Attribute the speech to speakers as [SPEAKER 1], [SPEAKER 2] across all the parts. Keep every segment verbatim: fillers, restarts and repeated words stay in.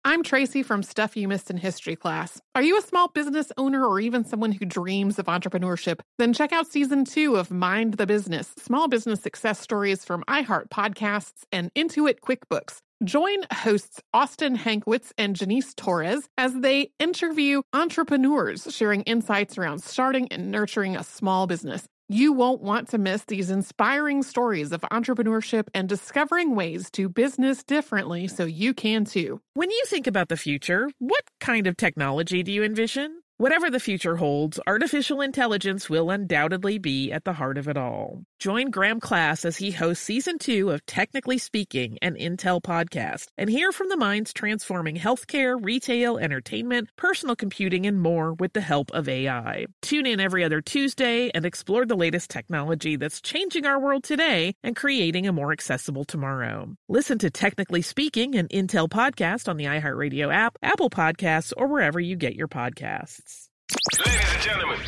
[SPEAKER 1] I'm Tracy from Stuff You Missed in History class. Are you a small business owner or even someone who dreams of entrepreneurship? Then check out season two of Mind the Business, small business success stories from iHeart Podcasts and Intuit QuickBooks. Join hosts Austin Hankwitz and Janice Torres as they interview entrepreneurs sharing insights around starting and nurturing a small business. You won't want to miss these inspiring stories of entrepreneurship and discovering ways to business differently so you can too.
[SPEAKER 2] When you think about the future, what kind of technology do you envision? Whatever the future holds, artificial intelligence will undoubtedly be at the heart of it all. Join Graham Class as he hosts season two of Technically Speaking, an Intel podcast, and hear from the minds transforming healthcare, retail, entertainment, personal computing, and more with the help of A I. Tune in every other Tuesday and explore the latest technology that's changing our world today and creating a more accessible tomorrow. Listen to Technically Speaking, an Intel podcast on the iHeartRadio app, Apple Podcasts, or wherever you get your podcasts.
[SPEAKER 3] Ladies and gentlemen,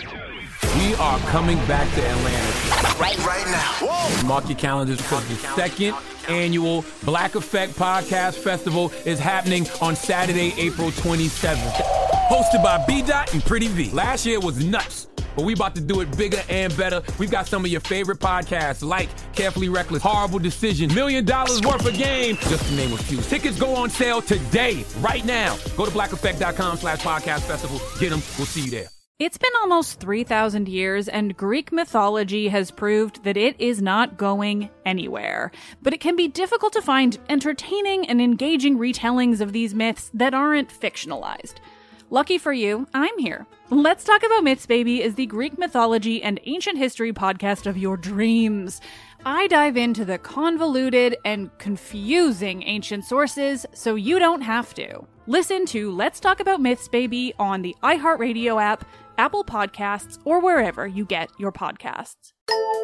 [SPEAKER 4] we are coming back to Atlanta.
[SPEAKER 3] Right, right now. Whoa.
[SPEAKER 4] Mark your calendars because the second annual Black Effect Podcast Festival is happening on Saturday, April twenty-seventh. Hosted by B-Dot and Pretty V. Last year was nuts, but we about to do it bigger and better. We've got some of your favorite podcasts like Carefully Reckless, Horrible Decision, Million Dollars Worth of Game, just to name a few. Tickets go on sale today, right now. Go to blackeffect.com slash podcast festival. Get them. We'll see you there.
[SPEAKER 5] It's been almost three thousand years, and Greek mythology has proved that it is not going anywhere. But it can be difficult to find entertaining and engaging retellings of these myths that aren't fictionalized. Lucky for you, I'm here. Let's Talk About Myths, Baby is the Greek mythology and ancient history podcast of your dreams. I dive into the convoluted and confusing ancient sources so you don't have to. Listen to Let's Talk About Myths, Baby on the iHeartRadio app, Apple Podcasts, or wherever you get your podcasts.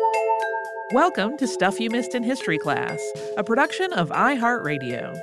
[SPEAKER 2] Welcome to Stuff You Missed in History class, a production of iHeartRadio.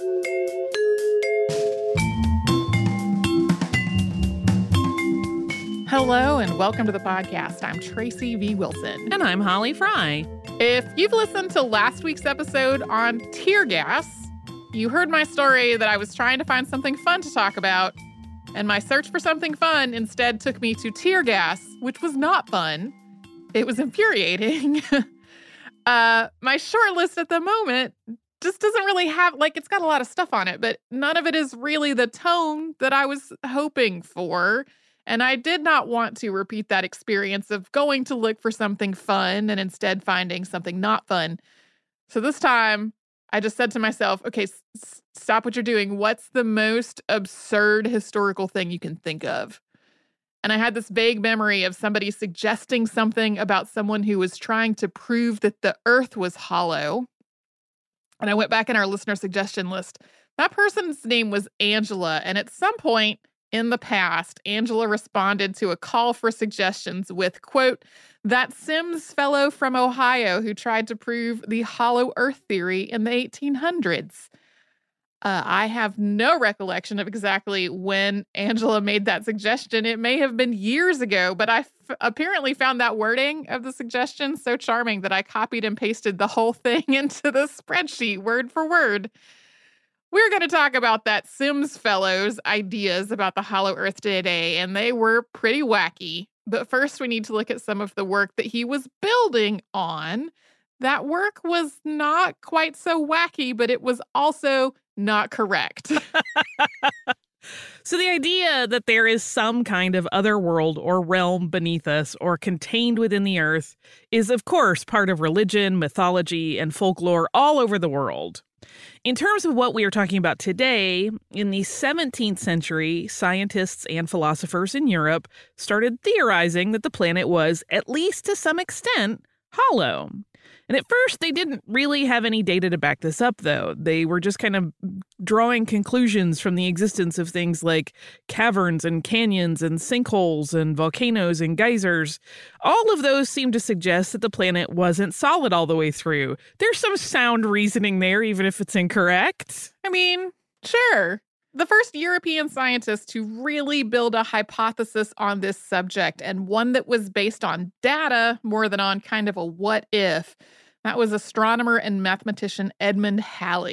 [SPEAKER 1] Hello and welcome to the podcast. I'm Tracy V. Wilson.
[SPEAKER 2] And I'm Holly Fry.
[SPEAKER 1] If you've listened to last week's episode on tear gas, you heard my story that I was trying to find something fun to talk about, and my search for something fun instead took me to tear gas, which was not fun. It was infuriating. uh, my short list at the moment just doesn't really have, like, it's got a lot of stuff on it, but none of it is really the tone that I was hoping for. And I did not want to repeat that experience of going to look for something fun and instead finding something not fun. So this time, I just said to myself, okay, s- stop what you're doing. What's the most absurd historical thing you can think of? And I had this vague memory of somebody suggesting something about someone who was trying to prove that the earth was hollow. And I went back in our listener suggestion list. That person's name was Angela. And at some point in the past, Angela responded to a call for suggestions with, quote, that Sims fellow from Ohio who tried to prove the hollow earth theory in the eighteen hundreds. Uh, I have no recollection of exactly when Angela made that suggestion. It may have been years ago, but I f- apparently found that wording of the suggestion so charming that I copied and pasted the whole thing into the spreadsheet word for word. We're going to talk about that Sims fellow's ideas about the hollow earth today, and they were pretty wacky. But first, we need to look at some of the work that he was building on. That work was not quite so wacky, but it was also not correct.
[SPEAKER 2] So the idea that there is some kind of other world or realm beneath us or contained within the earth is, of course, part of religion, mythology, and folklore all over the world. In terms of what we are talking about today, in the seventeenth century, scientists and philosophers in Europe started theorizing that the planet was, at least to some extent, hollow. And at first, they didn't really have any data to back this up, though. They were just kind of drawing conclusions from the existence of things like caverns and canyons and sinkholes and volcanoes and geysers. All of those seem to suggest that the planet wasn't solid all the way through. There's some sound reasoning there, even if it's incorrect.
[SPEAKER 1] I mean, sure. The first European scientist to really build a hypothesis on this subject, and one that was based on data more than on kind of a what if, that was astronomer and mathematician Edmund Halley.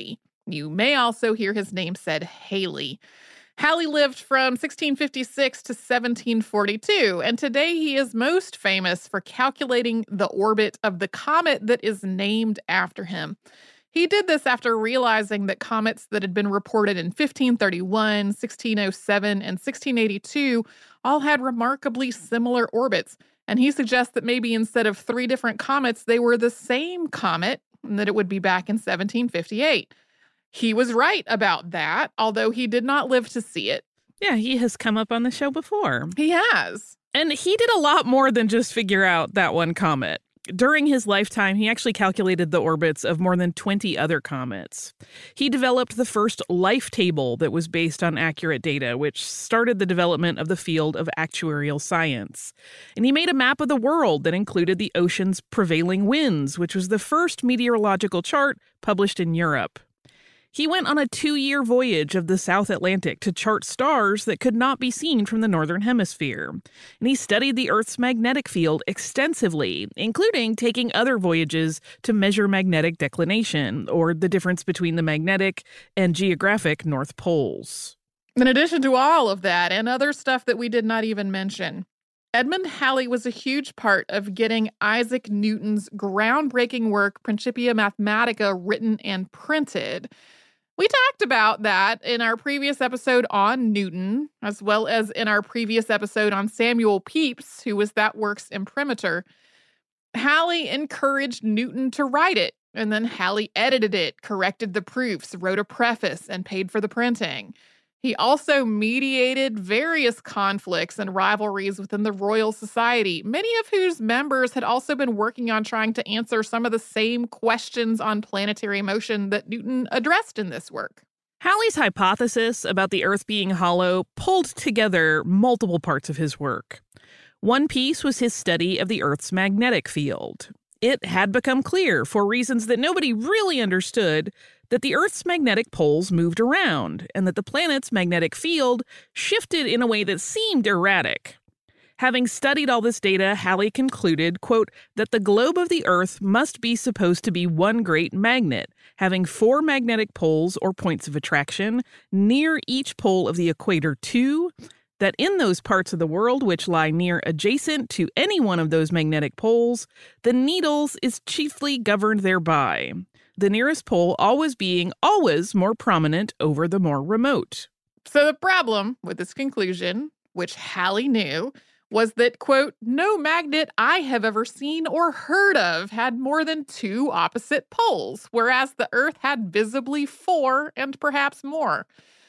[SPEAKER 1] You may also hear his name said Halley. Halley lived from sixteen fifty-six to seventeen forty-two, and today he is most famous for calculating the orbit of the comet that is named after him. He did this after realizing that comets that had been reported in fifteen thirty-one, sixteen oh seven, and sixteen eighty-two all had remarkably similar orbits, and he suggests that maybe instead of three different comets, they were the same comet, and that it would be back in seventeen fifty-eight. He was right about that, although he did not live to see it.
[SPEAKER 2] Yeah, he has come up on the show before.
[SPEAKER 1] He has.
[SPEAKER 2] And he did a lot more than just figure out that one comet. During his lifetime, he actually calculated the orbits of more than twenty other comets. He developed the first life table that was based on accurate data, which started the development of the field of actuarial science. And he made a map of the world that included the ocean's prevailing winds, which was the first meteorological chart published in Europe. He went on a two-year voyage of the South Atlantic to chart stars that could not be seen from the Northern Hemisphere. And he studied the Earth's magnetic field extensively, including taking other voyages to measure magnetic declination, or the difference between the magnetic and geographic North Poles.
[SPEAKER 1] In addition to all of that and other stuff that we did not even mention, Edmund Halley was a huge part of getting Isaac Newton's groundbreaking work, Principia Mathematica, written and printed. We talked about that in our previous episode on Newton, as well as in our previous episode on Samuel Pepys, who was that work's imprimatur. Halley encouraged Newton to write it, and then Halley edited it, corrected the proofs, wrote a preface, and paid for the printing. He also mediated various conflicts and rivalries within the Royal Society, many of whose members had also been working on trying to answer some of the same questions on planetary motion that Newton addressed in this work.
[SPEAKER 2] Halley's hypothesis about the Earth being hollow pulled together multiple parts of his work. One piece was his study of the Earth's magnetic field. It had become clear, for reasons that nobody really understood, that the Earth's magnetic poles moved around, and that the planet's magnetic field shifted in a way that seemed erratic. Having studied all this data, Halley concluded, quote, that the globe of the Earth must be supposed to be one great magnet, having four magnetic poles or points of attraction, near each pole of the equator too, that in those parts of the world which lie near adjacent to any one of those magnetic poles, the needles is chiefly governed thereby, the nearest pole always being always more prominent over the more remote.
[SPEAKER 1] So the problem with this conclusion, which Halley knew, was that, quote, no magnet I have ever seen or heard of had more than two opposite poles, whereas the Earth had visibly four and perhaps more.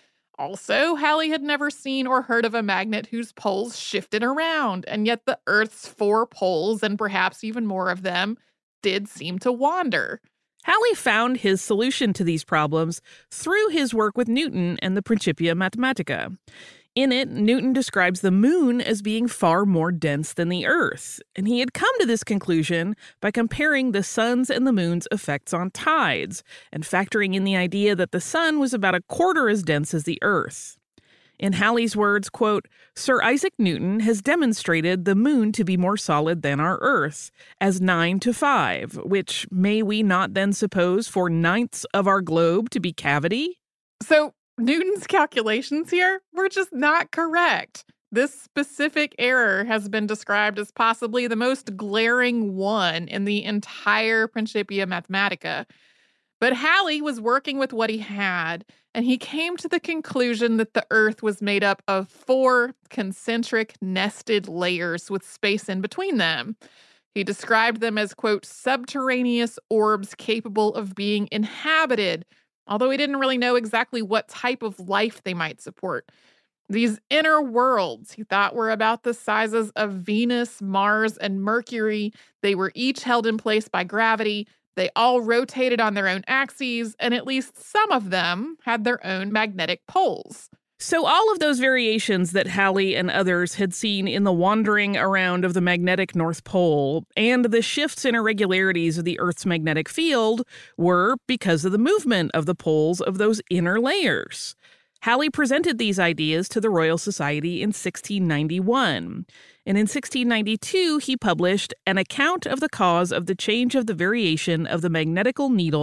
[SPEAKER 1] Also, Halley had never seen or heard of a magnet whose poles shifted around, and yet the Earth's four poles, and perhaps even more of them, did seem to wander.
[SPEAKER 2] Halley found his solution to these problems through his work with Newton and the Principia Mathematica. In it, Newton describes the moon as being far more dense than the Earth, and he had come to this conclusion by comparing the sun's and the moon's effects on tides, and factoring in the idea that the sun was about a quarter as dense as the Earth. In Halley's words, quote, Sir Isaac Newton has demonstrated the moon to be more solid than our Earth, as nine to five, which may we not then suppose four ninths of our globe to be cavity?
[SPEAKER 1] So Newton's calculations here were just not correct. This specific error has been described as possibly the most glaring one in the entire Principia Mathematica. But Halley was working with what he had, and he came to the conclusion that the Earth was made up of four concentric nested layers with space in between them. He described them as, quote, subterraneous orbs capable of being inhabited, although he didn't really know exactly what type of life they might support. These inner worlds, he thought, were about the sizes of Venus, Mars, and Mercury. They were each held in place by gravity. They all rotated on their own axes, and at least some of them had their own magnetic poles.
[SPEAKER 2] So all of those variations that Halley and others had seen in the wandering around of the magnetic North Pole and the shifts and irregularities of the Earth's magnetic field were because of the movement of the poles of those inner layers. Halley presented these ideas to the Royal Society in sixteen ninety-one, and in sixteen ninety-two he published An Account of the Cause of the Change of the Variation of the Magnetical Needle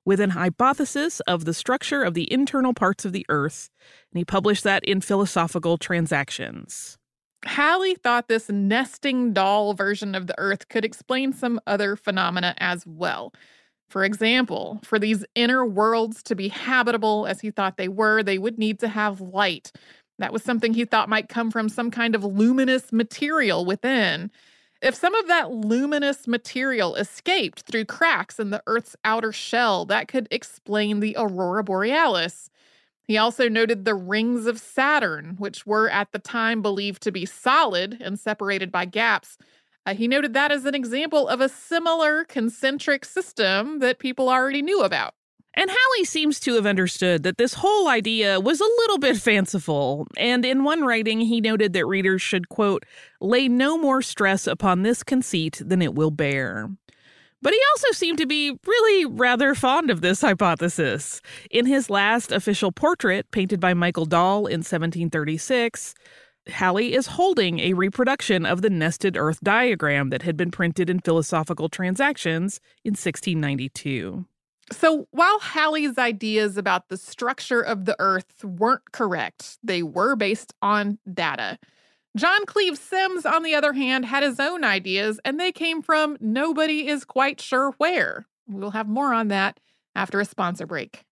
[SPEAKER 2] with an hypothesis of the structure of the internal parts of the Earth, and he published that in Philosophical Transactions.
[SPEAKER 1] Halley thought this nesting doll version of the Earth could explain some other phenomena as well. For example, for these inner worlds to be habitable as he thought they were, they would need to have light. That was something he thought might come from some kind of luminous material within. If some of that luminous material escaped through cracks in the Earth's outer shell, that could explain the aurora borealis. He also noted the rings of Saturn, which were at the time believed to be solid and separated by gaps. Uh, he noted that as an example of a similar concentric system that people already knew about.
[SPEAKER 2] And Halley seems to have understood that this whole idea was a little bit fanciful, and in one writing he noted that readers should, quote, lay no more stress upon this conceit than it will bear. But he also seemed to be really rather fond of this hypothesis. In his last official portrait, painted by Michael Dahl in seventeen thirty-six, Halley is holding a reproduction of the nested Earth diagram that had been printed in Philosophical Transactions in sixteen ninety-two.
[SPEAKER 1] So while Halley's ideas about the structure of the Earth weren't correct, they were based on data. John Cleves Sims, on the other hand, had his own ideas, and they came from nobody is quite sure where. We'll have more on that after a sponsor break.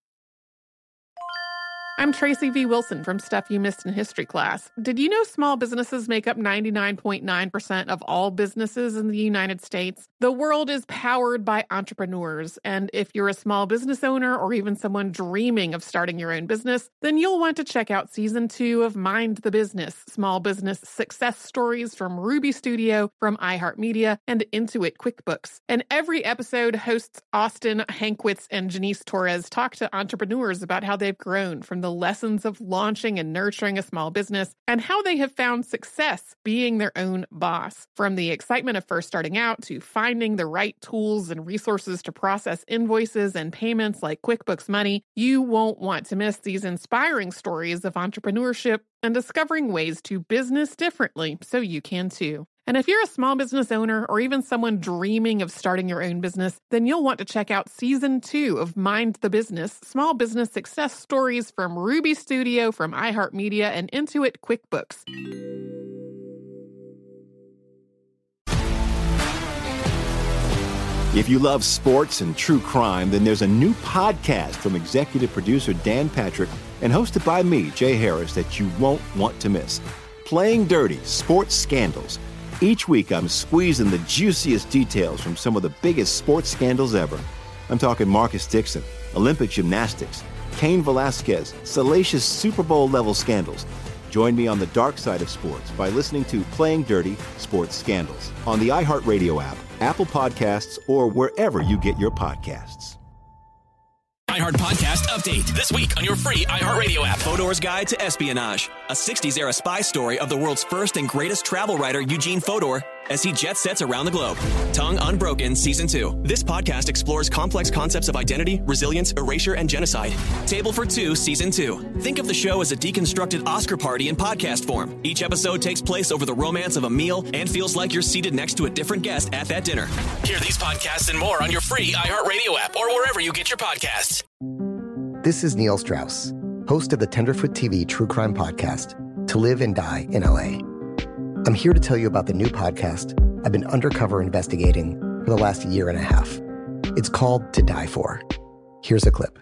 [SPEAKER 1] I'm Tracy V. Wilson from Stuff You Missed in History Class. Did you know small businesses make up ninety-nine point nine percent of all businesses in the United States? The world is powered by entrepreneurs, and if you're a small business owner or even someone dreaming of starting your own business, then you'll want to check out Season two of Mind the Business, Small Business Success Stories from Ruby Studio, from iHeartMedia, and Intuit QuickBooks. And every episode, hosts Austin Hankwitz and Janice Torres talk to entrepreneurs about how they've grown from the lessons of launching and nurturing a small business and how they have found success being their own boss. From the excitement of first starting out to finding the right tools and resources to process invoices and payments like QuickBooks Money, you won't want to miss these inspiring stories of entrepreneurship and discovering ways to business differently so you can too. And if you're a small business owner or even someone dreaming of starting your own business, then you'll want to check out Season two of Mind the Business, Small Business Success Stories from Ruby Studio, from iHeartMedia, and Intuit QuickBooks.
[SPEAKER 6] If you love sports and true crime, then there's a new podcast from executive producer Dan Patrick and hosted by me, Jay Harris, that you won't want to miss. Playing Dirty: Sports Scandals. Each week, I'm squeezing the juiciest details from some of the biggest sports scandals ever. I'm talking Marcus Dixon, Olympic gymnastics, Cain Velasquez, salacious Super Bowl-level scandals. Join me on the dark side of sports by listening to Playing Dirty: Sports Scandals on the iHeartRadio app, Apple Podcasts, or wherever you get your podcasts.
[SPEAKER 7] iHeart Podcast Update. This week on your free iHeartRadio app. Fodor's Guide to Espionage. A sixties-era spy story of the world's first and greatest travel writer, Eugene Fodor, as he jet sets around the globe. Tongue Unbroken Season two. This podcast explores complex concepts of identity, resilience, erasure, and genocide. Table for Two Season two. Think of the show as a deconstructed Oscar party in podcast form. Each episode takes place over the romance of a meal and feels like you're seated next to a different guest at that dinner. Hear these podcasts and more on your free iHeartRadio app or wherever you get your podcasts.
[SPEAKER 8] This is Neil Strauss, host of the Tenderfoot T V True Crime Podcast, To Live and Die in L A. I'm here to tell you about the new podcast I've been undercover investigating for the last year and a half. It's called To Die For. Here's a clip.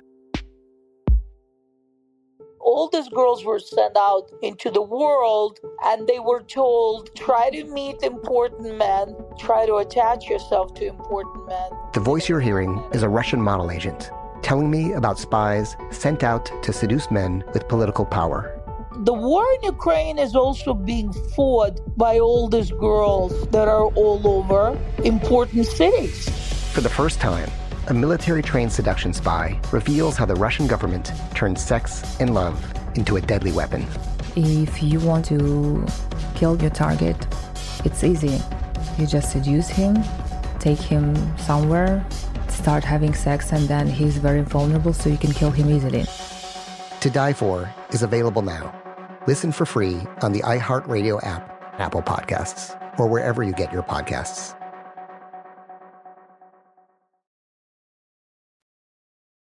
[SPEAKER 9] All these girls were sent out into the world and they were told, try to meet important men, try to attach yourself to important men.
[SPEAKER 8] The voice you're hearing is a Russian model agent telling me about spies sent out to seduce men with political power.
[SPEAKER 9] The war in Ukraine is also being fought by all these girls that are all over important cities.
[SPEAKER 8] For the first time, a military-trained seduction spy reveals how the Russian government turned sex and love into a deadly weapon.
[SPEAKER 10] If you want to kill your target, it's easy. You just seduce him, take him somewhere, start having sex, and then he's very vulnerable, so you can kill him easily.
[SPEAKER 8] To Die For is available now. Listen for free on the iHeartRadio app, Apple Podcasts, or wherever you get your podcasts.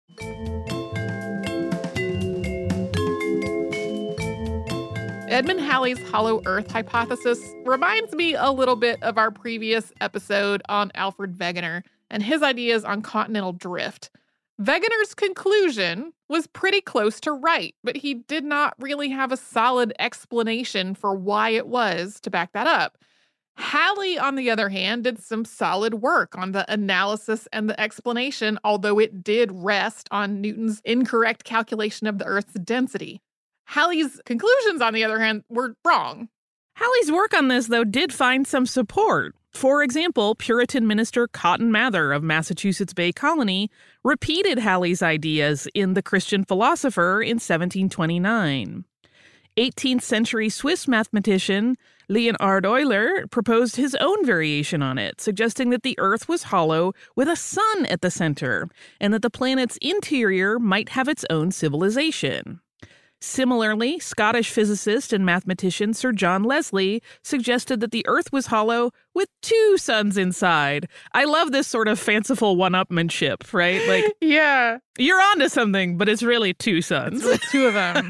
[SPEAKER 1] Edmund Halley's hollow Earth hypothesis reminds me a little bit of our previous episode on Alfred Wegener and his ideas on continental drift. Wegener's conclusion was pretty close to right, but he did not really have a solid explanation for why it was to back that up. Halley, on the other hand, did some solid work on the analysis and the explanation, although it did rest on Newton's incorrect calculation of the Earth's density. Halley's conclusions, on the other hand, were wrong.
[SPEAKER 2] Halley's work on this, though, did find some support. For example, Puritan minister Cotton Mather of Massachusetts Bay Colony repeated Halley's ideas in The Christian Philosopher in seventeen twenty-nine. eighteenth century Swiss mathematician Leonhard Euler proposed his own variation on it, suggesting that the Earth was hollow with a sun at the center, and that the planet's interior might have its own civilization. Similarly, Scottish physicist and mathematician Sir John Leslie suggested that the Earth was hollow with two suns inside. I love this sort of fanciful one-upmanship, right? Like,
[SPEAKER 1] yeah,
[SPEAKER 2] you're onto something, but it's really two suns.
[SPEAKER 1] It's really two of them.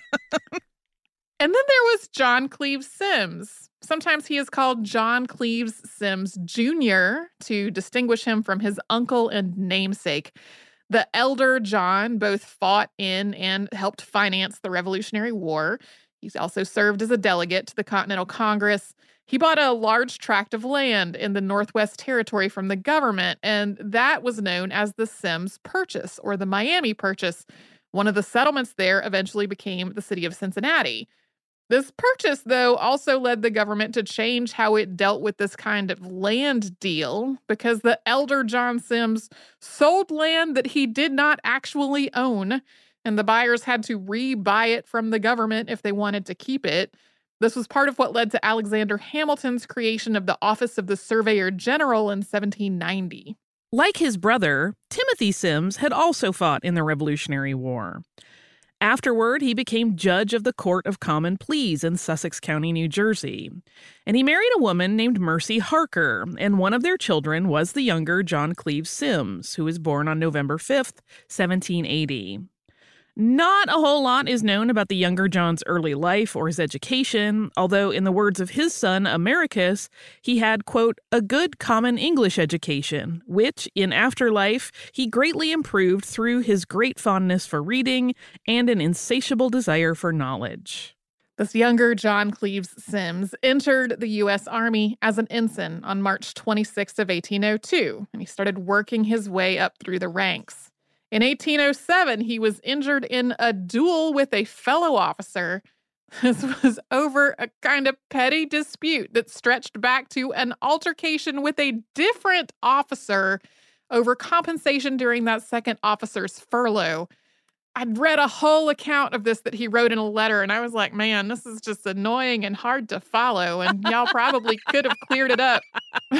[SPEAKER 1] And then there was John Cleves Sims. Sometimes he is called John Cleves Sims Junior to distinguish him from his uncle and namesake. The elder John both fought in and helped finance the Revolutionary War. He's also served as a delegate to the Continental Congress. He bought a large tract of land in the Northwest Territory from the government, and that was known as the Sims Purchase or the Miami Purchase. One of the settlements there eventually became the city of Cincinnati. This purchase, though, also led the government to change how it dealt with this kind of land deal because the elder John Sims sold land that he did not actually own, and the buyers had to re-buy it from the government if they wanted to keep it. This was part of what led to Alexander Hamilton's creation of the Office of the Surveyor General in seventeen ninety.
[SPEAKER 2] Like his brother, Timothy Sims had also fought in the Revolutionary War. Afterward, he became judge of the Court of Common Pleas in Sussex County, New Jersey. And he married a woman named Mercy Harker, and one of their children was the younger John Cleves Sims, who was born on November fifth, seventeen eighty. Not a whole lot is known about the younger John's early life or his education, although in the words of his son, Americus, he had, quote, a good common English education, which, in afterlife, he greatly improved through his great fondness for reading and an insatiable desire for knowledge.
[SPEAKER 1] This younger John Cleves Sims entered the U S Army as an ensign on March twenty-sixth of eighteen oh two, and he started working his way up through the ranks. In eighteen oh seven, he was injured in a duel with a fellow officer. This was over a kind of petty dispute that stretched back to an altercation with a different officer over compensation during that second officer's furlough. I'd read a whole account of this that he wrote in a letter, and I was like, man, this is just annoying and hard to follow, and y'all probably could have cleared it up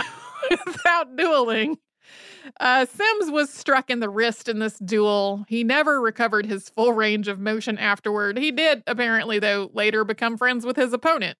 [SPEAKER 1] without dueling. Uh, Sims was struck in the wrist in this duel. He never recovered his full range of motion afterward. He did, apparently, though, later become friends with his opponent.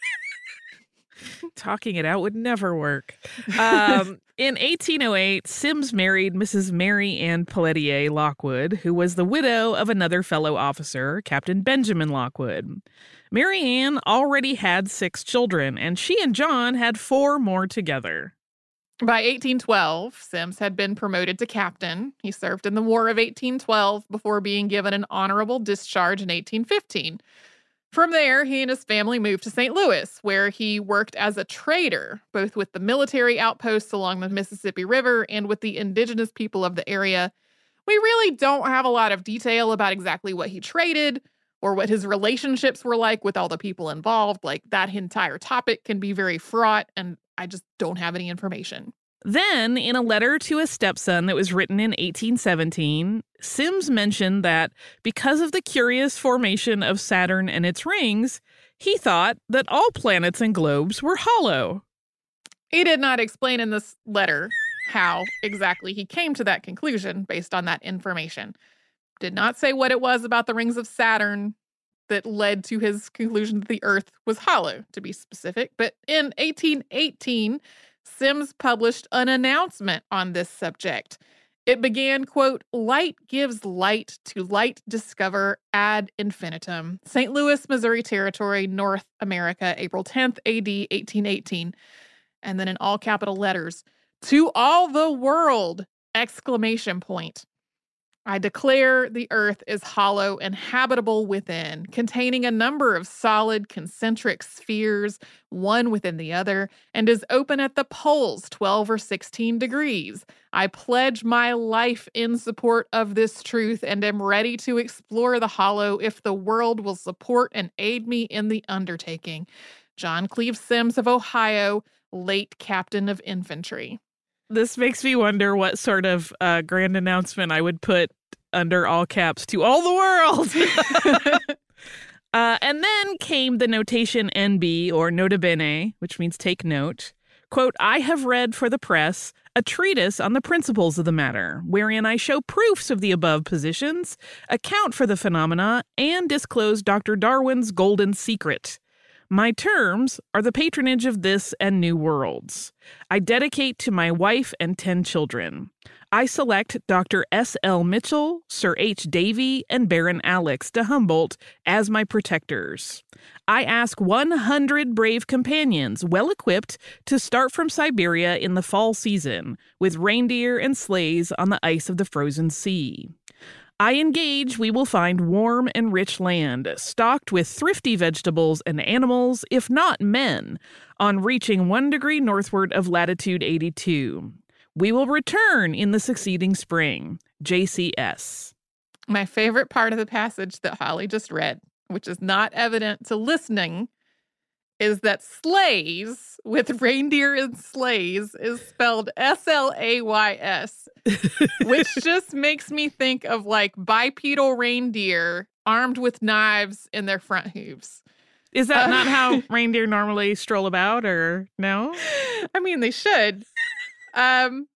[SPEAKER 2] Talking it out would never work. Um, in eighteen oh eight, Sims married Missus Mary Ann Pelletier Lockwood, who was the widow of another fellow officer, Captain Benjamin Lockwood. Mary Ann already had six children, and she and John had four more together.
[SPEAKER 1] By eighteen twelve, Sims had been promoted to captain. He served in the War of eighteen twelve before being given an honorable discharge in eighteen fifteen. From there, he and his family moved to Saint Louis, where he worked as a trader, both with the military outposts along the Mississippi River and with the indigenous people of the area. We really don't have a lot of detail about exactly what he traded or what his relationships were like with all the people involved. Like, that entire topic can be very fraught, and I just don't have any information.
[SPEAKER 2] Then, in a letter to a stepson that was written in eighteen seventeen, Sims mentioned that because of the curious formation of Saturn and its rings, he thought that all planets and globes were hollow.
[SPEAKER 1] He did not explain in this letter how exactly he came to that conclusion based on that information. Did not say what it was about the rings of Saturn that led to his conclusion that the Earth was hollow, to be specific. But in eighteen eighteen, Sims published an announcement on this subject. It began, quote, "Light gives light to light discover ad infinitum. Saint Louis, Missouri Territory, North America, April tenth, A D eighteen eighteen. And then in all capital letters, to all the world, exclamation point. I declare the earth is hollow and habitable within, containing a number of solid concentric spheres, one within the other, and is open at the poles, twelve or sixteen degrees. I pledge my life in support of this truth and am ready to explore the hollow if the world will support and aid me in the undertaking. John Cleve Sims of Ohio, late captain of infantry."
[SPEAKER 2] This makes me wonder what sort of uh, grand announcement I would put under all caps to all the world. uh, and then came the notation N B, or nota bene, which means take note. Quote, "I have read for the press a treatise on the principles of the matter, wherein I show proofs of the above positions, account for the phenomena, and disclose Doctor Darwin's golden secret. My terms are the patronage of this and new worlds. I dedicate to my wife and ten children. I select Doctor S L Mitchell, Sir H. Davy, and Baron Alex de Humboldt as my protectors. I ask one hundred brave companions, well equipped, to start from Siberia in the fall season, with reindeer and sleighs on the ice of the frozen sea. I engage we will find warm and rich land, stocked with thrifty vegetables and animals, if not men, on reaching one degree northward of latitude eighty-two. We will return in the succeeding spring. J C S."
[SPEAKER 1] My favorite part of the passage that Holly just read, which is not evident to listening, is that sleighs with reindeer and sleighs is spelled S L A Y S, which just makes me think of like bipedal reindeer armed with knives in their front hooves.
[SPEAKER 2] Is that
[SPEAKER 1] Uh,
[SPEAKER 2] not how reindeer normally stroll about, or no?
[SPEAKER 1] I mean, they should. Um,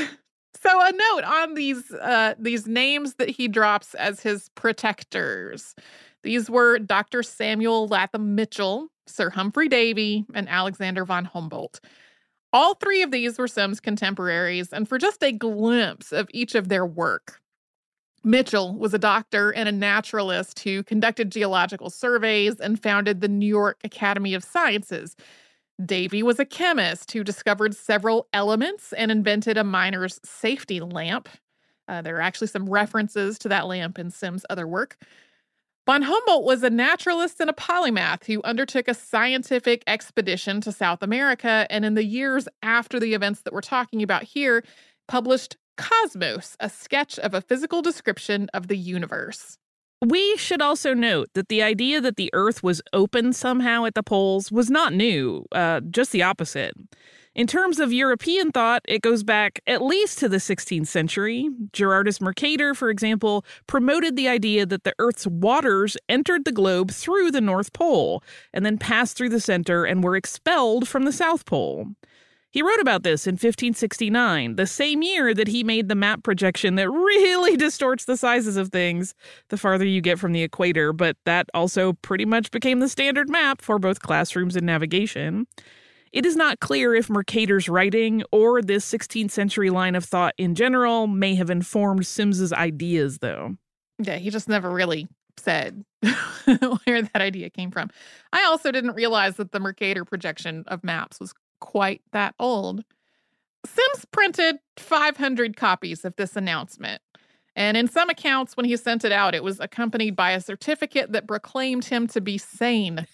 [SPEAKER 1] so a note on these uh, these names that he drops as his protectors. These were Doctor Samuel Latham Mitchell, Sir Humphrey Davy, and Alexander von Humboldt. All three of these were Sims' contemporaries, and for just a glimpse of each of their work. Mitchell was a doctor and a naturalist who conducted geological surveys and founded the New York Academy of Sciences. Davy was a chemist who discovered several elements and invented a miner's safety lamp. Uh, there are actually some references to that lamp in Sims' other work. Von Humboldt was a naturalist and a polymath who undertook a scientific expedition to South America, and in the years after the events that we're talking about here, published Cosmos, a sketch of a physical description of the universe.
[SPEAKER 2] We should also note that the idea that the Earth was open somehow at the poles was not new, uh, just the opposite. In terms of European thought, it goes back at least to the sixteenth century. Gerardus Mercator, for example, promoted the idea that the Earth's waters entered the globe through the North Pole and then passed through the center and were expelled from the South Pole. He wrote about this in fifteen sixty-nine, the same year that he made the map projection that really distorts the sizes of things the farther you get from the equator, but that also pretty much became the standard map for both classrooms and navigation. It is not clear if Mercator's writing or this sixteenth century line of thought in general may have informed Sims's ideas, though.
[SPEAKER 1] Yeah, he just never really said where that idea came from. I also didn't realize that the Mercator projection of maps was quite that old. Sims printed five hundred copies of this announcement. And in some accounts, when he sent it out, it was accompanied by a certificate that proclaimed him to be sane.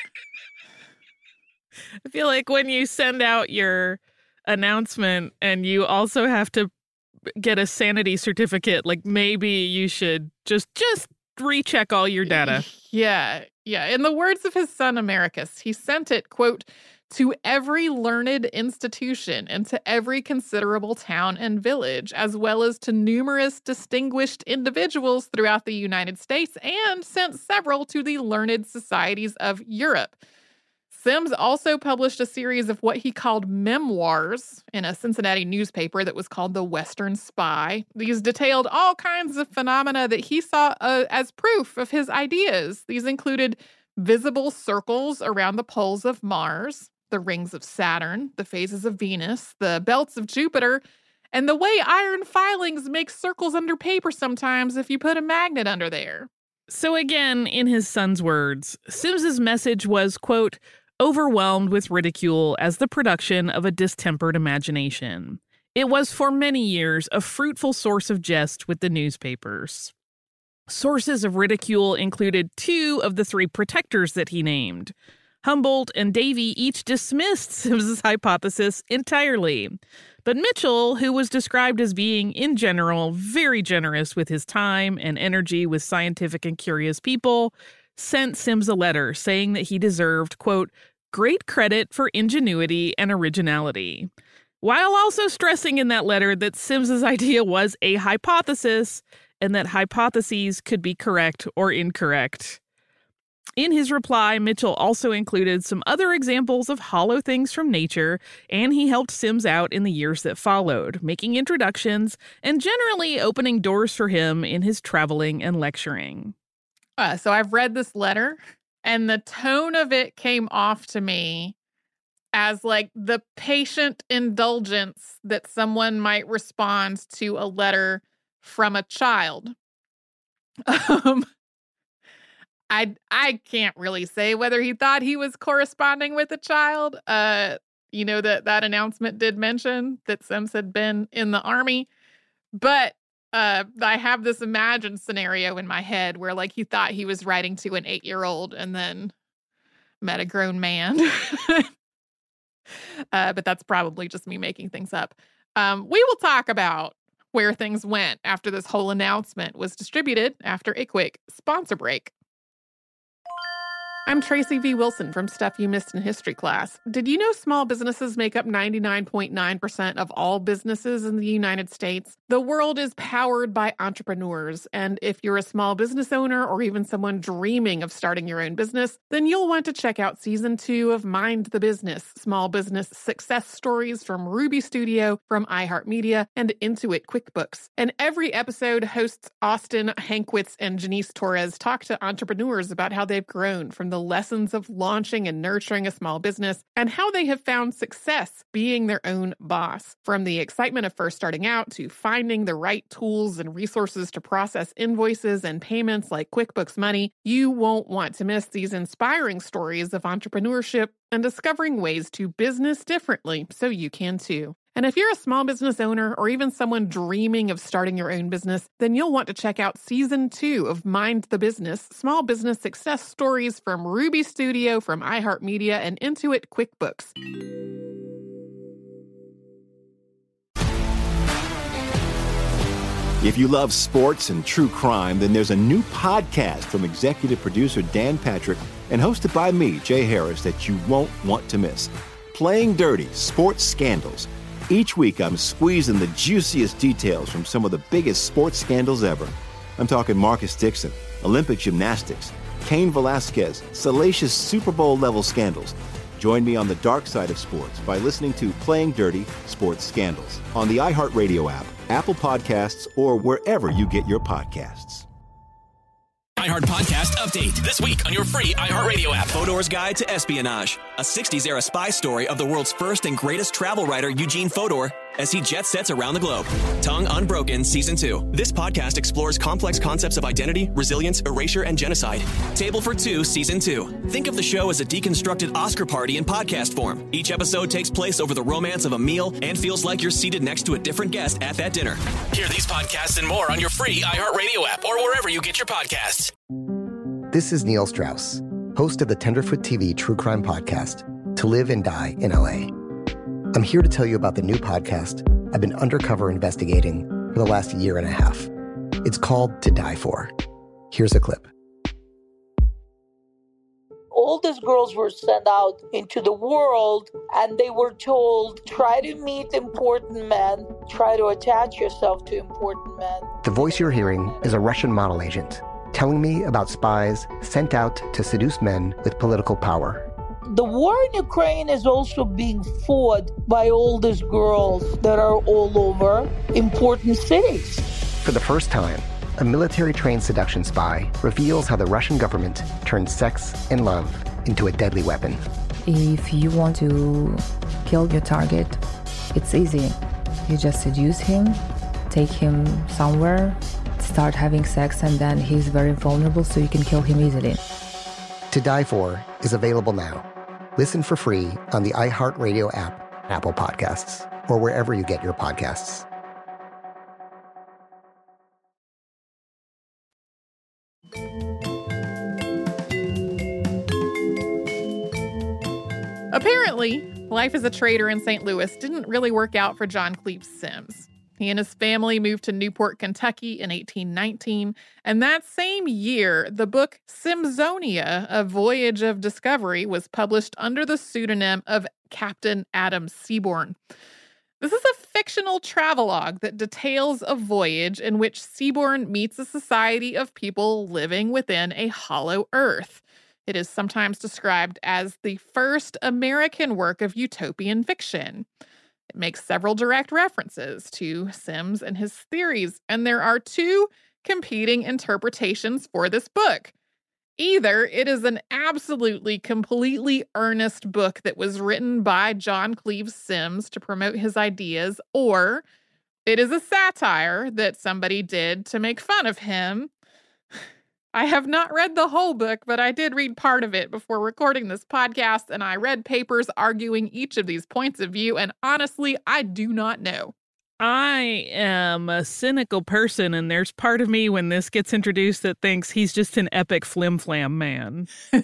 [SPEAKER 2] I feel like when you send out your announcement and you also have to get a sanity certificate, like maybe you should just just recheck all your data.
[SPEAKER 1] Yeah, yeah. In the words of his son Americus, he sent it, quote, to every learned institution and to every considerable town and village, as well as to numerous distinguished individuals throughout the United States, and sent several to the learned societies of Europe. Sims also published a series of what he called memoirs in a Cincinnati newspaper that was called The Western Spy. These detailed all kinds of phenomena that he saw uh, as proof of his ideas. These included visible circles around the poles of Mars, the rings of Saturn, the phases of Venus, the belts of Jupiter, And the way iron filings make circles under paper sometimes if you put a magnet under there.
[SPEAKER 2] So again, in his son's words, Sims's message was, quote, overwhelmed with ridicule as the production of a distempered imagination. It was for many years a fruitful source of jest with the newspapers. Sources of ridicule included two of the three protectors that he named. Humboldt and Davy each dismissed Sims's hypothesis entirely. But Mitchell, who was described as being, in general, very generous with his time and energy with scientific and curious people, sent Sims a letter saying that he deserved, quote, great credit for ingenuity and originality, while also stressing in that letter that Sims's idea was a hypothesis and that hypotheses could be correct or incorrect. In his reply, Mitchell also included some other examples of hollow things from nature, and he helped Sims out in the years that followed, making introductions and generally opening doors for him in his traveling and lecturing.
[SPEAKER 1] Uh, so I've read this letter, and the tone of it came off to me as like the patient indulgence that someone might respond to a letter from a child. Um, I I can't really say whether he thought he was corresponding with a child. Uh, you know, that that announcement did mention that Sims had been in the army, but uh, I have this imagined scenario in my head where like he thought he was writing to an eight-year-old and then met a grown man. uh, but that's probably just me making things up. Um, we will talk about where things went after this whole announcement was distributed after a quick sponsor break. I'm Tracy V. Wilson from Stuff You Missed in History class. Did you know small businesses make up ninety-nine point nine percent of all businesses in the United States? The world is powered by entrepreneurs, and if you're a small business owner or even someone dreaming of starting your own business, then you'll want to check out season two of Mind the Business, small business success stories from Ruby Studio, from iHeartMedia, and Intuit QuickBooks. And every episode, hosts Austin Hankwitz and Janice Torres talk to entrepreneurs about how they've grown from the lessons of launching and nurturing a small business and how they have found success being their own boss. From the excitement of first starting out to finding the right tools and resources to process invoices and payments like QuickBooks Money, you won't want to miss these inspiring stories of entrepreneurship and discovering ways to business differently so you can too. And if you're a small business owner or even someone dreaming of starting your own business, then you'll want to check out season two of Mind the Business, small business success stories from Ruby Studio, from iHeartMedia, and Intuit QuickBooks.
[SPEAKER 6] If you love sports and true crime, then there's a new podcast from executive producer Dan Patrick and hosted by me, Jay Harris, that you won't want to miss. Playing Dirty: Sports Scandals. Each week, I'm squeezing the juiciest details from some of the biggest sports scandals ever. I'm talking Marcus Dixon, Olympic gymnastics, Cain Velasquez, salacious Super Bowl-level scandals. Join me on the dark side of sports by listening to Playing Dirty: Sports Scandals on the iHeartRadio app, Apple Podcasts, or wherever you get your podcasts.
[SPEAKER 7] iHeart Podcast Update. This week on your free iHeartRadio app. Fodor's Guide to Espionage. A sixties-era spy story of the world's first and greatest travel writer, Eugene Fodor, as he jet sets around the globe. Tongue Unbroken Season two. This podcast explores complex concepts of identity, resilience, erasure, and genocide. Table for Two Season two. Think of the show as a deconstructed Oscar party in podcast form. Each episode takes place over the romance of a meal and feels like you're seated next to a different guest at that dinner. Hear these podcasts and more on your free iHeartRadio app or wherever you get your podcasts.
[SPEAKER 8] This is Neil Strauss, host of the Tenderfoot T V True Crime Podcast, To Live and Die in L A. I'm here to tell you about the new podcast I've been undercover investigating for the last year and a half. It's called To Die For. Here's a clip.
[SPEAKER 9] All these girls were sent out into the world and they were told, try to meet important men, try to attach yourself to important men.
[SPEAKER 8] The voice you're hearing is a Russian model agent telling me about spies sent out to seduce men with political power.
[SPEAKER 9] The war in Ukraine is also being fought by all these girls that are all over important cities.
[SPEAKER 8] For the first time, a military-trained seduction spy reveals how the Russian government turned sex and love into a deadly weapon.
[SPEAKER 10] If you want to kill your target, it's easy. You just seduce him, take him somewhere, start having sex, and then he's very vulnerable, so you can kill him easily.
[SPEAKER 8] To Die For is available now. Listen for free on the iHeartRadio app, Apple Podcasts, or wherever you get your podcasts.
[SPEAKER 1] Apparently, life as a trader in Saint Louis didn't really work out for John Cleves Symmes. He and his family moved to Newport, Kentucky in eighteen nineteen, and that same year, the book Simsonia, A Voyage of Discovery, was published under the pseudonym of Captain Adam Seaborn. This is a fictional travelogue that details a voyage in which Seaborn meets a society of people living within a hollow earth. It is sometimes described as the first American work of utopian fiction. It makes several direct references to Symmes and his theories, and there are two competing interpretations for this book. Either it is an absolutely, completely earnest book that was written by John Cleves Symmes to promote his ideas, or it is a satire that somebody did to make fun of him. I have not read the whole book, but I did read part of it before recording this podcast, and I read papers arguing each of these points of view, and honestly, I do not know.
[SPEAKER 2] I am a cynical person, and there's part of me when this gets introduced that thinks he's just an epic flim-flam man.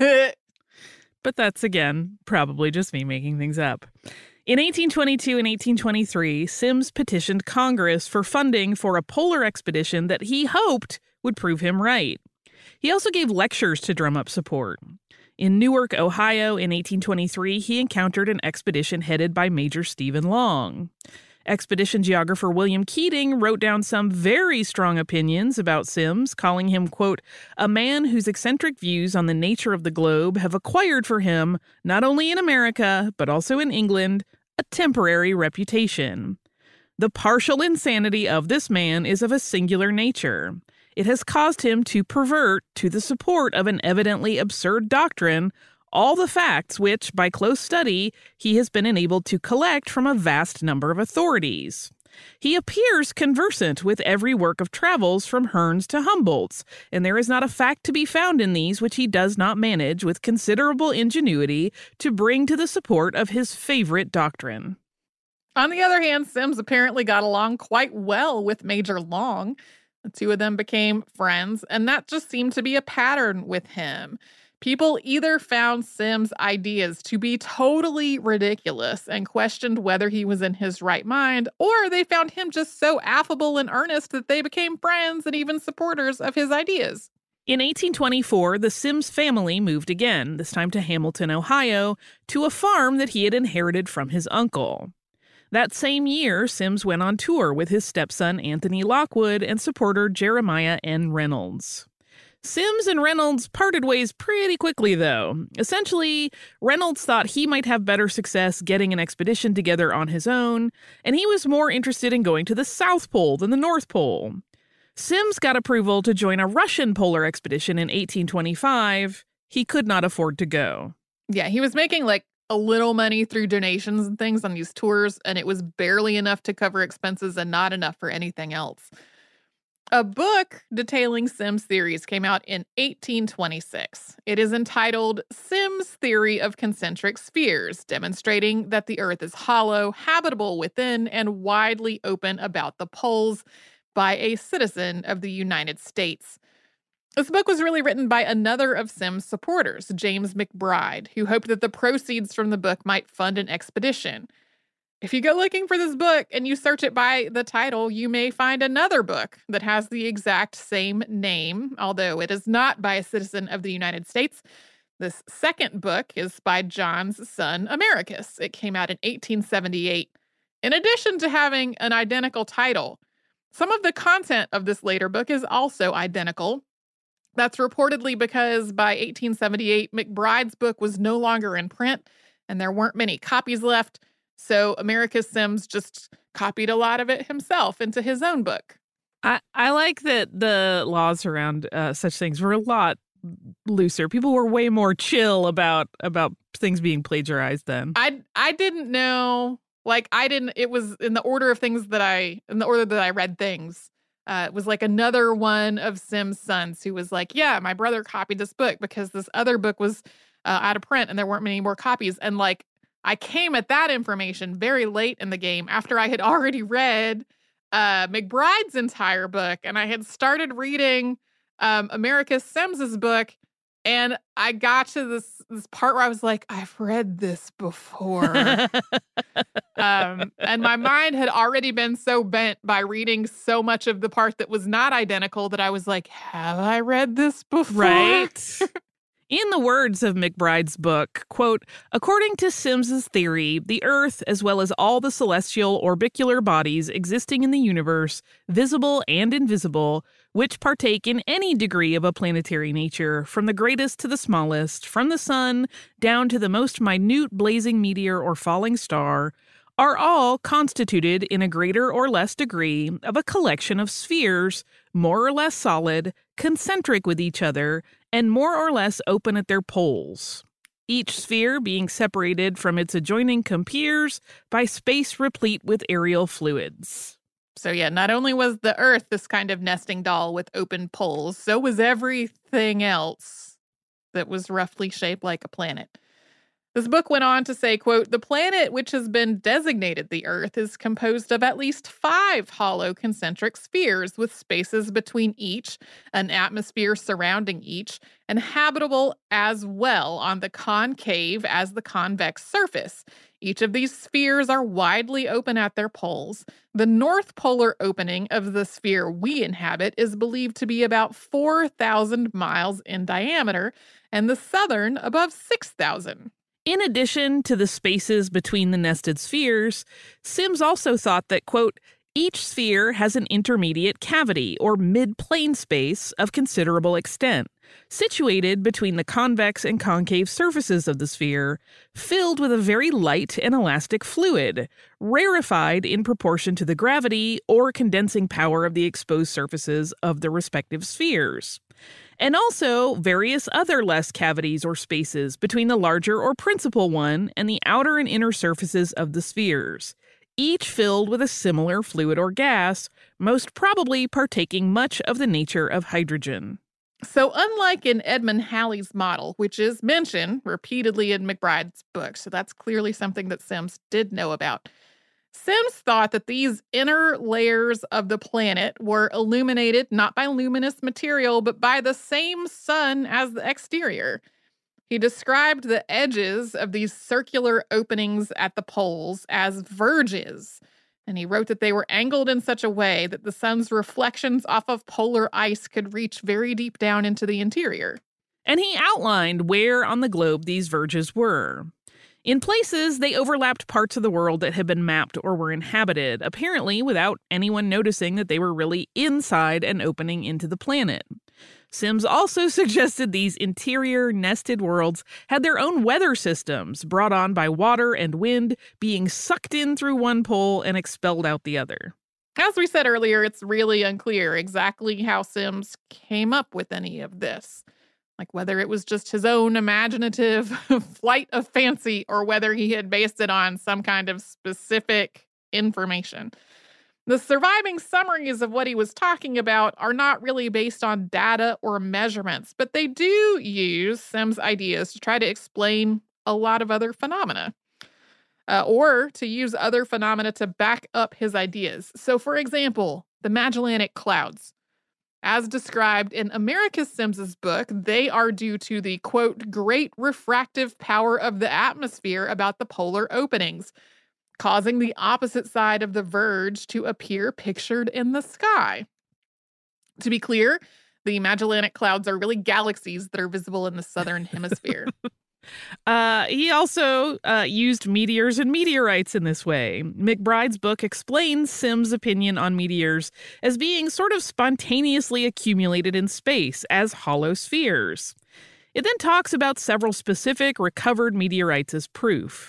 [SPEAKER 2] But that's, again, probably just me making things up. In eighteen twenty-two and eighteen twenty-three, Symmes petitioned Congress for funding for a polar expedition that he hoped would prove him right. He also gave lectures to drum up support. In Newark, Ohio, in eighteen twenty-three, he encountered an expedition headed by Major Stephen Long. Expedition geographer William Keating wrote down some very strong opinions about Symmes, calling him, quote, a man whose eccentric views on the nature of the globe have acquired for him, not only in America, but also in England, a temporary reputation. The partial insanity of this man is of a singular nature. It has caused him to pervert, to the support of an evidently absurd doctrine, all the facts which, by close study, he has been enabled to collect from a vast number of authorities. He appears conversant with every work of travels from Hearne's to Humboldt's, and there is not a fact to be found in these which he does not manage with considerable ingenuity to bring to the support of his favorite doctrine.
[SPEAKER 1] On the other hand, Symmes apparently got along quite well with Major Long. The two of them became friends, and that just seemed to be a pattern with him. People either found Symmes' ideas to be totally ridiculous and questioned whether he was in his right mind, or they found him just so affable and earnest that they became friends and even supporters of his ideas.
[SPEAKER 2] In eighteen twenty-four, the Symmes family moved again, this time to Hamilton, Ohio, to a farm that he had inherited from his uncle. That same year, Symmes went on tour with his stepson Anthony Lockwood and supporter Jeremiah N. Reynolds. Symmes and Reynolds parted ways pretty quickly, though. Essentially, Reynolds thought he might have better success getting an expedition together on his own, and he was more interested in going to the South Pole than the North Pole. Symmes got approval to join a Russian polar expedition in eighteen twenty-five. He could not afford to go.
[SPEAKER 1] Yeah, he was making like a little money through donations and things on these tours, and it was barely enough to cover expenses and not enough for anything else. A book detailing Symmes' theories came out in eighteen twenty-six. It is entitled Symmes' Theory of Concentric Spheres, demonstrating that the Earth is hollow, habitable within, and widely open about the poles by a citizen of the United States. This book was really written by another of Symmes' supporters, James McBride, who hoped that the proceeds from the book might fund an expedition. If you go looking for this book and you search it by the title, you may find another book that has the exact same name, although it is not by a citizen of the United States. This second book is by John's son, Americus. It came out in eighteen seventy-eight. In addition to having an identical title, some of the content of this later book is also identical. That's reportedly because by eighteen seventy-eight, McBride's book was no longer in print, and there weren't many copies left, so Americus Symmes just copied a lot of it himself into his own book.
[SPEAKER 2] I, I like that the laws around uh, such things were a lot looser. People were way more chill about about things being plagiarized then.
[SPEAKER 1] I, I didn't know Like, I didn't, it was in the order of things that I, in the order that I read things. Uh, it was like another one of Sim's sons who was like, yeah, my brother copied this book because this other book was uh, out of print and there weren't many more copies. And like, I came at that information very late in the game after I had already read uh, McBride's entire book. And I had started reading um, Americus Sims's book. And I got to this this part where I was like, I've read this before. um, and my mind had already been so bent by reading so much of the part that was not identical that I was like, have I read this before?
[SPEAKER 2] Right. In the words of McBride's book, quote, according to Sims's theory, the Earth, as well as all the celestial orbicular bodies existing in the universe, visible and invisible, which partake in any degree of a planetary nature, from the greatest to the smallest, from the sun down to the most minute blazing meteor or falling star, are all constituted in a greater or less degree of a collection of spheres, more or less solid, concentric with each other, and more or less open at their poles, each sphere being separated from its adjoining compeers by space replete with aerial fluids.
[SPEAKER 1] So yeah, not only was the Earth this kind of nesting doll with open poles, so was everything else that was roughly shaped like a planet. This book went on to say, quote, the planet which has been designated the Earth is composed of at least five hollow concentric spheres with spaces between each, an atmosphere surrounding each, and habitable as well on the concave as the convex surface. Each of these spheres are widely open at their poles. The north polar opening of the sphere we inhabit is believed to be about four thousand miles in diameter, and the southern above six thousand.
[SPEAKER 2] In addition to the spaces between the nested spheres, Sims also thought that, quote, each sphere has an intermediate cavity or mid-plane space of considerable extent, situated between the convex and concave surfaces of the sphere, filled with a very light and elastic fluid, rarefied in proportion to the gravity or condensing power of the exposed surfaces of the respective spheres. And also various other less cavities or spaces between the larger or principal one and the outer and inner surfaces of the spheres, each filled with a similar fluid or gas, most probably partaking much of the nature of hydrogen.
[SPEAKER 1] So unlike in Edmund Halley's model, which is mentioned repeatedly in McBride's book, so that's clearly something that Sims did know about, Sims thought that these inner layers of the planet were illuminated not by luminous material, but by the same sun as the exterior. He described the edges of these circular openings at the poles as verges, and he wrote that they were angled in such a way that the sun's reflections off of polar ice could reach very deep down into the interior.
[SPEAKER 2] And he outlined where on the globe these verges were. In places, they overlapped parts of the world that had been mapped or were inhabited, apparently without anyone noticing that they were really inside an opening into the planet. Sims also suggested these interior nested worlds had their own weather systems, brought on by water and wind being sucked in through one pole and expelled out the other.
[SPEAKER 1] As we said earlier, it's really unclear exactly how Sims came up with any of this. Like whether it was just his own imaginative flight of fancy or whether he had based it on some kind of specific information. The surviving summaries of what he was talking about are not really based on data or measurements, but they do use Sims' ideas to try to explain a lot of other phenomena, uh, or to use other phenomena to back up his ideas. So, for example, the Magellanic Clouds. As described in Americus Sims's book, they are due to the, quote, great refractive power of the atmosphere about the polar openings, causing the opposite side of the verge to appear pictured in the sky. To be clear, the Magellanic Clouds are really galaxies that are visible in the southern hemisphere.
[SPEAKER 2] Uh, he also uh, used meteors and meteorites in this way. McBride's book explains Sims' opinion on meteors as being sort of spontaneously accumulated in space as hollow spheres. It then talks about several specific recovered meteorites as proof.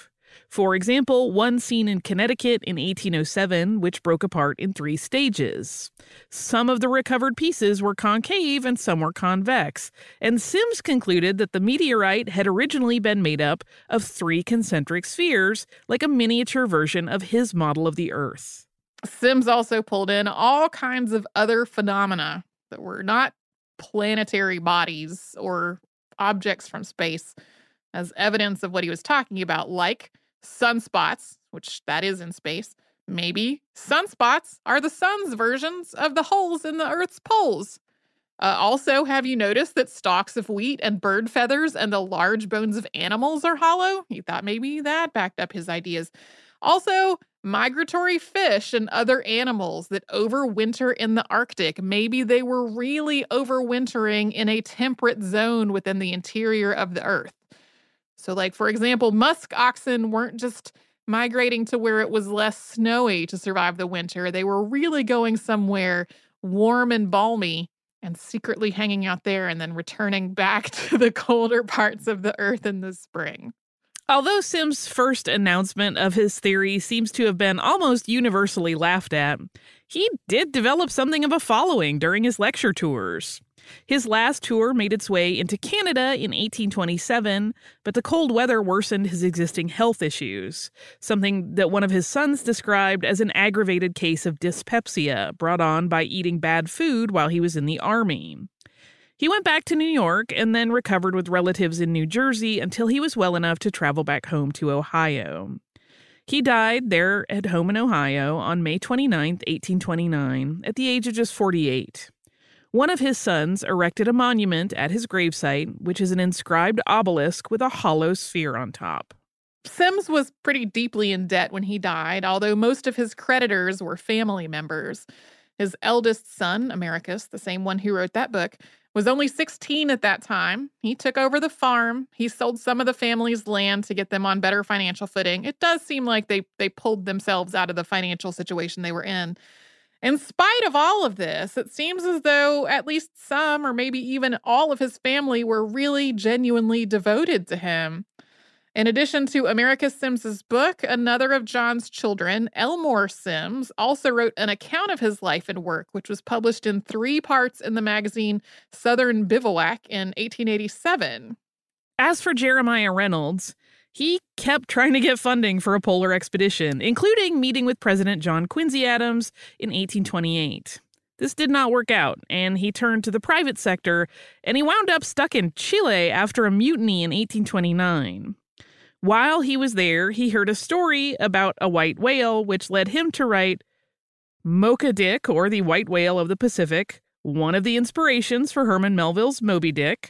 [SPEAKER 2] For example, one seen in Connecticut in eighteen oh seven, which broke apart in three stages. Some of the recovered pieces were concave and some were convex, and Sims concluded that the meteorite had originally been made up of three concentric spheres, like a miniature version of his model of the Earth.
[SPEAKER 1] Sims also pulled in all kinds of other phenomena that were not planetary bodies or objects from space as evidence of what he was talking about, like sunspots, which that is in space. Maybe sunspots are the sun's versions of the holes in the Earth's poles. Uh, also, have you noticed that stalks of wheat and bird feathers and the large bones of animals are hollow? He thought maybe that backed up his ideas. Also, migratory fish and other animals that overwinter in the Arctic. Maybe they were really overwintering in a temperate zone within the interior of the Earth. So, like, for example, musk oxen weren't just migrating to where it was less snowy to survive the winter. They were really going somewhere warm and balmy and secretly hanging out there and then returning back to the colder parts of the Earth in the spring.
[SPEAKER 2] Although Sims' first announcement of his theory seems to have been almost universally laughed at, he did develop something of a following during his lecture tours. His last tour made its way into Canada in eighteen twenty-seven, but the cold weather worsened his existing health issues, something that one of his sons described as an aggravated case of dyspepsia brought on by eating bad food while he was in the Army. He went back to New York and then recovered with relatives in New Jersey until he was well enough to travel back home to Ohio. He died there at home in Ohio on May twenty-ninth, eighteen twenty-nine, at the age of just forty-eight. One of his sons erected a monument at his gravesite, which is an inscribed obelisk with a hollow sphere on top.
[SPEAKER 1] Sims was pretty deeply in debt when he died, although most of his creditors were family members. His eldest son, Americus, the same one who wrote that book, was only sixteen at that time. He took over the farm. He sold some of the family's land to get them on better financial footing. It does seem like they, they pulled themselves out of the financial situation they were in. In spite of all of this, it seems as though at least some or maybe even all of his family were really genuinely devoted to him. In addition to Americus Sims's book, another of John's children, Elmore Sims, also wrote an account of his life and work, which was published in three parts in the magazine Southern Bivouac in eighteen eighty-seven.
[SPEAKER 2] As for Jeremiah Reynolds, he kept trying to get funding for a polar expedition, including meeting with President John Quincy Adams in eighteen twenty-eight. This did not work out, and he turned to the private sector, and he wound up stuck in Chile after a mutiny in eighteen twenty-nine. While he was there, he heard a story about a white whale, which led him to write Mocha Dick, or the White Whale of the Pacific, one of the inspirations for Herman Melville's Moby Dick.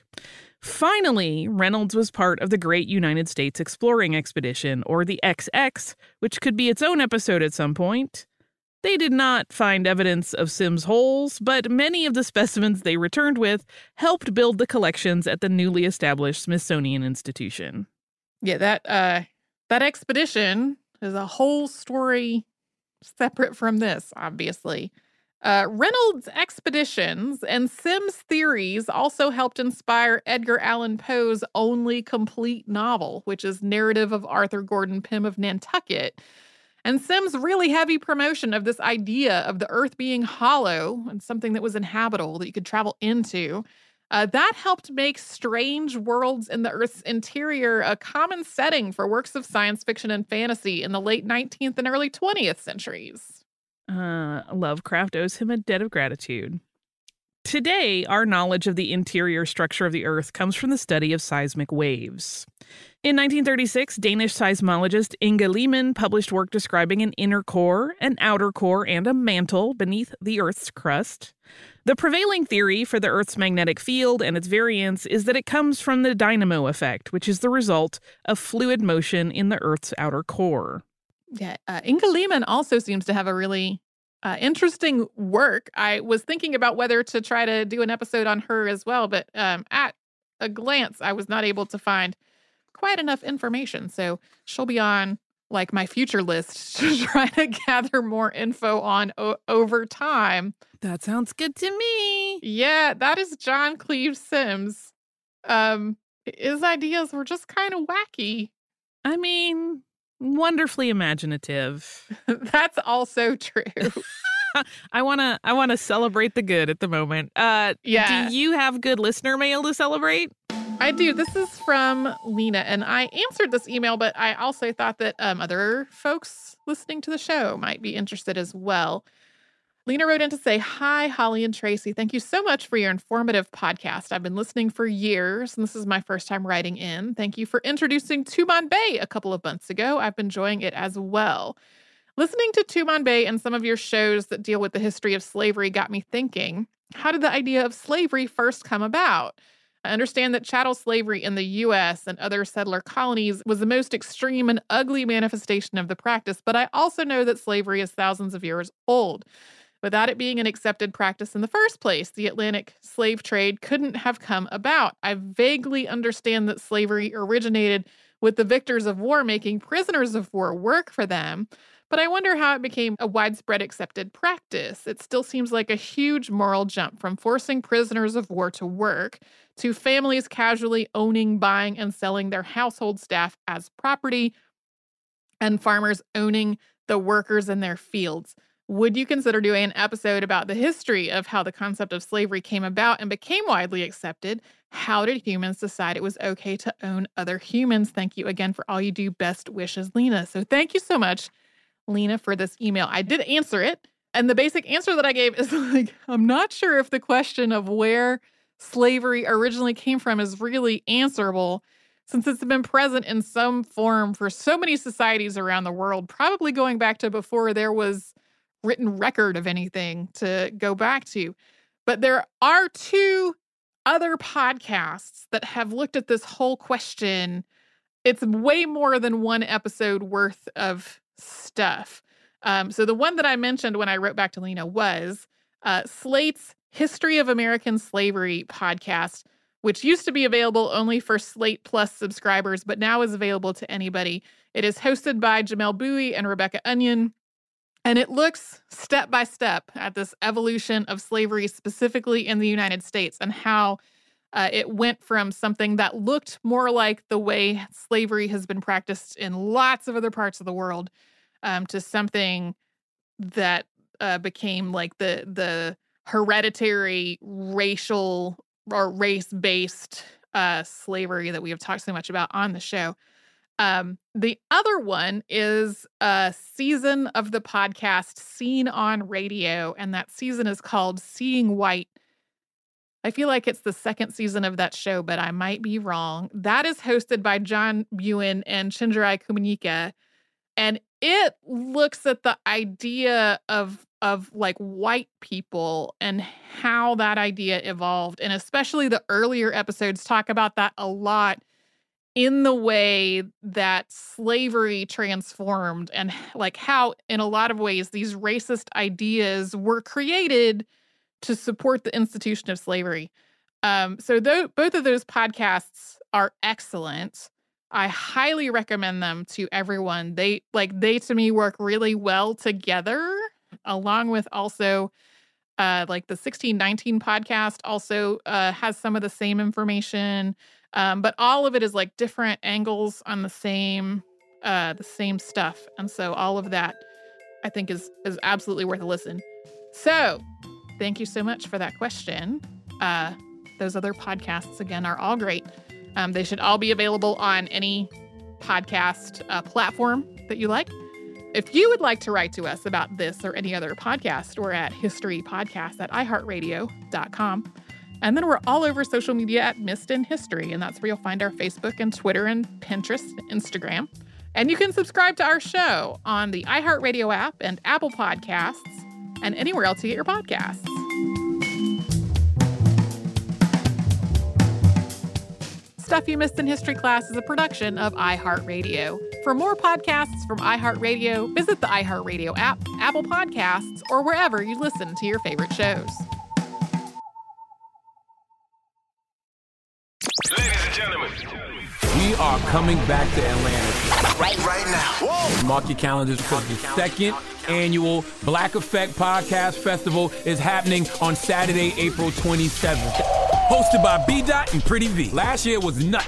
[SPEAKER 2] Finally, Reynolds was part of the Great United States Exploring Expedition, or the X X, which could be its own episode at some point. They did not find evidence of Sims' holes, but many of the specimens they returned with helped build the collections at the newly established Smithsonian Institution.
[SPEAKER 1] Yeah, that uh, that expedition is a whole story separate from this, obviously. Uh, Reynolds' expeditions and Sims' theories also helped inspire Edgar Allan Poe's only complete novel, which is Narrative of Arthur Gordon Pym of Nantucket. And Sims' really heavy promotion of this idea of the Earth being hollow and something that was inhabitable that you could travel into, uh, that helped make strange worlds in the Earth's interior a common setting for works of science fiction and fantasy in the late nineteenth and early twentieth centuries.
[SPEAKER 2] Uh, Lovecraft owes him a debt of gratitude. Today, our knowledge of the interior structure of the Earth comes from the study of seismic waves. In nineteen thirty-six, Danish seismologist Inge Lehmann published work describing an inner core, an outer core, and a mantle beneath the Earth's crust. The prevailing theory for the Earth's magnetic field and its variance is that it comes from the dynamo effect, which is the result of fluid motion in the Earth's outer core.
[SPEAKER 1] Yeah, uh, Inge Lehmann also seems to have a really uh, interesting work. I was thinking about whether to try to do an episode on her as well, but um, at a glance, I was not able to find quite enough information. So she'll be on like my future list to try to gather more info on o- over time.
[SPEAKER 2] That sounds good to me.
[SPEAKER 1] Yeah, that is John Cleves Sims. Um, his ideas were just kind of wacky.
[SPEAKER 2] I mean, wonderfully imaginative.
[SPEAKER 1] That's also true.
[SPEAKER 2] I want to I want to celebrate the good at the moment. Uh,
[SPEAKER 1] yeah.
[SPEAKER 2] Do you have good listener mail to celebrate?
[SPEAKER 1] I do. This is from Lena, and I answered this email, but I also thought that um, other folks listening to the show might be interested as well. Lena wrote in to say, "Hi, Holly and Tracy. Thank you so much for your informative podcast. I've been listening for years, and this is my first time writing in. Thank you for introducing Tumanbay a couple of months ago. I've been enjoying it as well. Listening to Tumanbay and some of your shows that deal with the history of slavery got me thinking, how did the idea of slavery first come about? I understand that chattel slavery in the U S and other settler colonies was the most extreme and ugly manifestation of the practice, but I also know that slavery is thousands of years old. Without it being an accepted practice in the first place, the Atlantic slave trade couldn't have come about. I vaguely understand that slavery originated with the victors of war making prisoners of war work for them, but I wonder how it became a widespread accepted practice. It still seems like a huge moral jump from forcing prisoners of war to work to families casually owning, buying, and selling their household staff as property, and farmers owning the workers in their fields. Would you consider doing an episode about the history of how the concept of slavery came about and became widely accepted? How did humans decide it was okay to own other humans? Thank you again for all you do. Best wishes, Lena." So thank you so much, Lena, for this email. I did answer it, and the basic answer that I gave is like, I'm not sure if the question of where slavery originally came from is really answerable, since it's been present in some form for so many societies around the world, probably going back to before there was written record of anything to go back to. But there are two other podcasts that have looked at this whole question. It's way more than one episode worth of stuff. Um, so the one that I mentioned when I wrote back to Lena was uh, Slate's History of American Slavery podcast, which used to be available only for Slate Plus subscribers, but now is available to anybody. It is hosted by Jamel Bowie and Rebecca Onion, and it looks step by step at this evolution of slavery, specifically in the United States, and how uh, it went from something that looked more like the way slavery has been practiced in lots of other parts of the world um, to something that uh, became like the the hereditary racial or race-based uh, slavery that we have talked so much about on the show. Um, the other one is a season of the podcast Seen on Radio, and that season is called Seeing White. I feel like it's the second season of that show, but I might be wrong. That is hosted by John Buin and Chinjerai Kumanyika, and it looks at the idea of of like white people and how that idea evolved, and especially the earlier episodes talk about that a lot in the way that slavery transformed and like how in a lot of ways these racist ideas were created to support the institution of slavery. Um, so th- both of those podcasts are excellent. I highly recommend them to everyone. They like they to me work really well together, along with also uh, like the sixteen nineteen podcast also uh, has some of the same information. Um, but all of it is like different angles on the same, uh, the same stuff. And so all of that I think is, is absolutely worth a listen. So thank you so much for that question. Uh, those other podcasts again are all great. Um, they should all be available on any podcast uh, platform that you like. If you would like to write to us about this or any other podcast, we're at historypodcast at i heart radio dot com. And then we're all over social media at Missed in History, and that's where you'll find our Facebook and Twitter and Pinterest and Instagram. And you can subscribe to our show on the iHeartRadio app and Apple Podcasts and anywhere else you get your podcasts. Stuff You Missed in History Class is a production of iHeartRadio. For more podcasts from iHeartRadio, visit the iHeartRadio app, Apple Podcasts, or wherever you listen to your favorite shows.
[SPEAKER 3] Ladies and gentlemen,
[SPEAKER 4] we are coming back to Atlanta.
[SPEAKER 3] Right, right now. Whoa.
[SPEAKER 4] Mark your calendars because the second annual Black Effect Podcast Festival is happening on Saturday, April twenty-seventh. Hosted by B. Dot and Pretty V. Last year was nuts.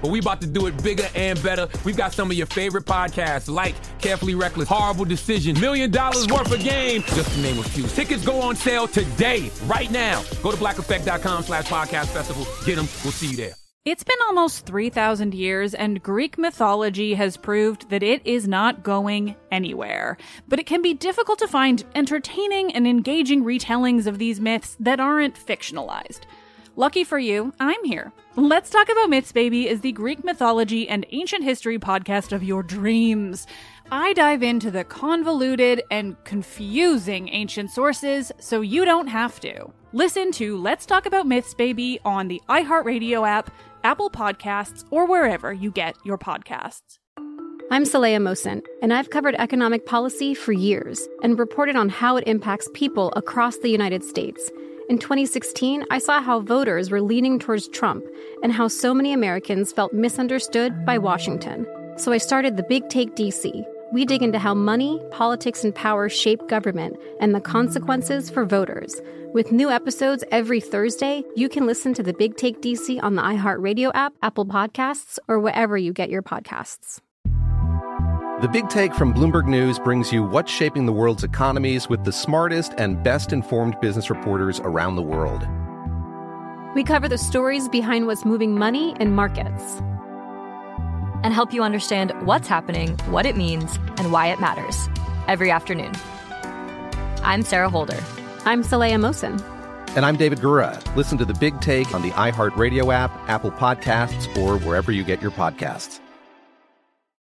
[SPEAKER 4] but we about to do it bigger and better. We've got some of your favorite podcasts like Carefully Reckless, Horrible Decision, Million Dollars Worth of Game, just to name a few. Tickets go on sale today, right now. Go to black effect dot com slash podcast festival. Get them. We'll see you there.
[SPEAKER 5] It's been almost three thousand years, and Greek mythology has proved that it is not going anywhere. But it can be difficult to find entertaining and engaging retellings of these myths that aren't fictionalized. Lucky for you, I'm here. Let's Talk About Myths, Baby is the Greek mythology and ancient history podcast of your dreams. I dive into the convoluted and confusing ancient sources so you don't have to. Listen to Let's Talk About Myths, Baby on the iHeartRadio app, Apple Podcasts, or wherever you get your podcasts.
[SPEAKER 11] I'm Saleha Mohsin, and I've covered economic policy for years and reported on how it impacts people across the United States. In twenty sixteen, I saw how voters were leaning towards Trump and how so many Americans felt misunderstood by Washington. So I started The Big Take D C. We dig into how money, politics, and power shape government and the consequences for voters. With new episodes every Thursday, you can listen to The Big Take D C on the iHeartRadio app, Apple Podcasts, or wherever you get your podcasts.
[SPEAKER 12] The Big Take from Bloomberg News brings you what's shaping the world's economies with the smartest and best-informed business reporters around the world.
[SPEAKER 11] We cover the stories behind what's moving money and markets,
[SPEAKER 13] and help you understand what's happening, what it means, and why it matters every afternoon. I'm Sarah Holder.
[SPEAKER 11] I'm Saleha Mohsin.
[SPEAKER 12] And I'm David Gura. Listen to The Big Take on the iHeartRadio app, Apple Podcasts, or wherever you get your podcasts.